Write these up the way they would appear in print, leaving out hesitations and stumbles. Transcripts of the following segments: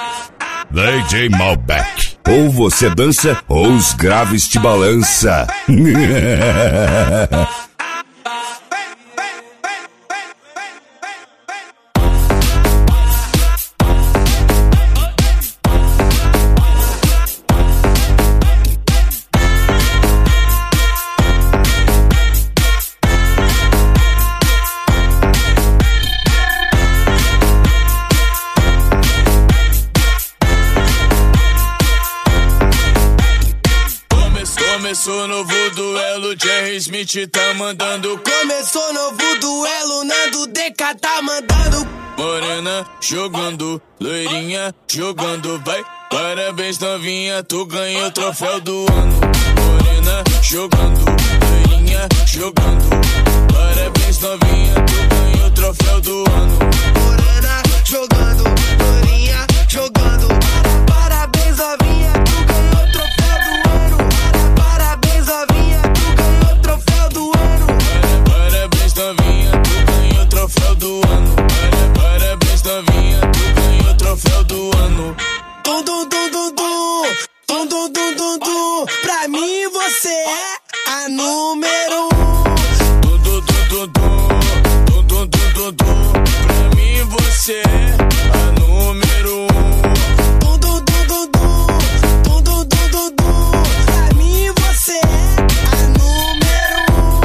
DJ Malbec. Ou você dança, ou os graves te balança. Começou novo duelo, Jerry Smith tá mandando. Começou novo duelo, Nando DK tá mandando. Morena jogando, loirinha jogando, vai. Parabéns novinha, tu ganhou o troféu do ano. Morena jogando, loirinha jogando. Parabéns novinha, tu ganhou o troféu do ano. Morena jogando, loirinha jogando. Parabéns novinha, tu ganhou o troféu do ano. Parabéns novinha, tu ganhou o troféu do ano. Parabéns novinha, tu ganhou o troféu do ano. Parabéns novinha, tu ganhou o troféu do ano. Dum dum dum dum dum, dum dum dum dum dum. Pra mim você é a número 1. Dum dum dum dum dum, dum dum dum dum. Pra mim você é a número 1. Dum dum dum dum dum, dum dum dum dum dum. Pra mim você é a número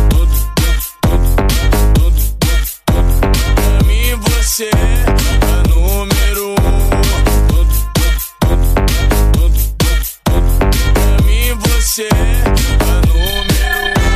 1. Pra mim você é a número 1. Pra mim você é a número 1.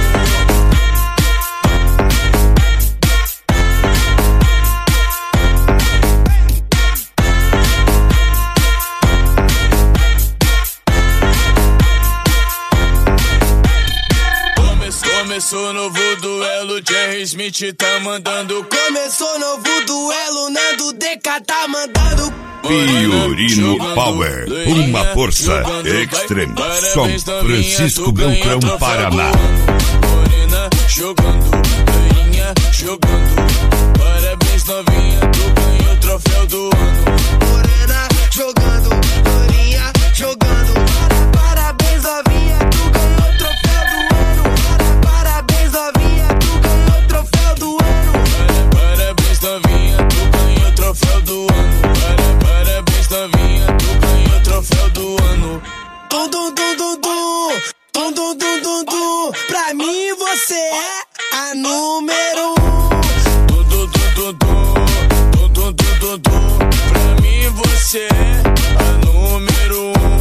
Começou novo duelo, Jerry Smith tá mandando. Começou novo duelo, Nando DK tá mandando. Fiorino Power, uma força extrema. São Francisco Beltrão, Paraná. Morena jogando, loirinha jogando. Parabéns novinha, tu ganhou o troféu do ano. Morena jogando, loirinha jogando. Parabéns novinha, tu ganhou o troféu do ano. Parabéns novinha, tu ganhou o troféu do ano. Parabéns novinha, tu ganhou o troféu do ano. Parabéns novinha, tu ganhou o troféu do ano. Dum dum dum dum dum, dum dum dum dum dum. Pra mim você é a número 1. Dum dum dum dum dum, dum dum dum dum. Pra mim você é a número 1.